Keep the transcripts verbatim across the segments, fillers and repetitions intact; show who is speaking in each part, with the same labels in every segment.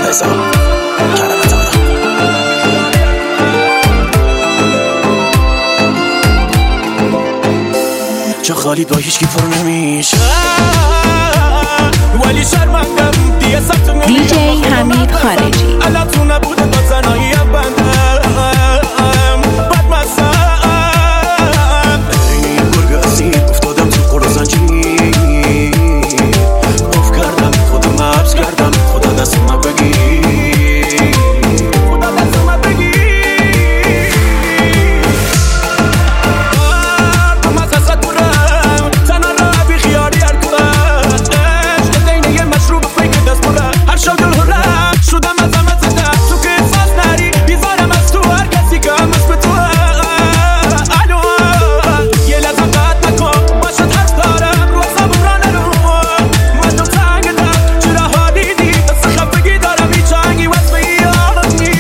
Speaker 1: رضا کرمت آدم چه خالی با هیچ کی پر نمیشه ولی شرمندم دیگه سبت نمیشه
Speaker 2: دی جی حمید خارجی
Speaker 1: الان تو نبوده با زنایی بندم بد مستم این این گرگ اسید افتادم تو قل و زنجیر اف کردم خودم حبس کردم خدا دستم بگیر خدا دستم بگیر آرم از حسد برم تنها را بی خیاری هر کنم عشق دینه یه مشروب فکر دست برم هر شب دل هرم شدم از همه زدم تو که احساس نری بیزارم از تو هر کسی که هم از به تو الو یه لحظه قد نکن باشد حرف دارم رو حسابم را نرو من تو تنگتم چرا حالی دی دست خفگی دارم هیچ آهنگی واسه ای حالمی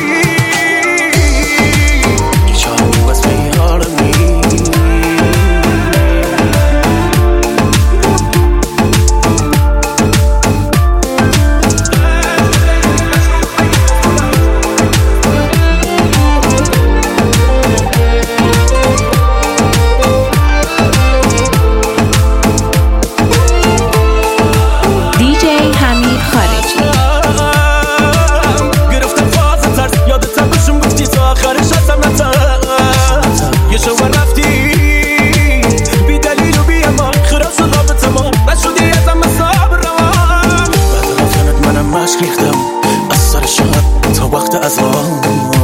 Speaker 1: هیچ آهنگی واسه ای حالمی
Speaker 2: دی جی حمید خارجی
Speaker 1: گرفتم فاز ترس یادتم بشم گفتی تا آخرش هستم نتم یه شو رفتی بی دلیل و بی امان خراس رابطه ما نشدی ازم مصاب روان بعد رفتنت منم مشک ریختم از سر شهر تا وقت ازان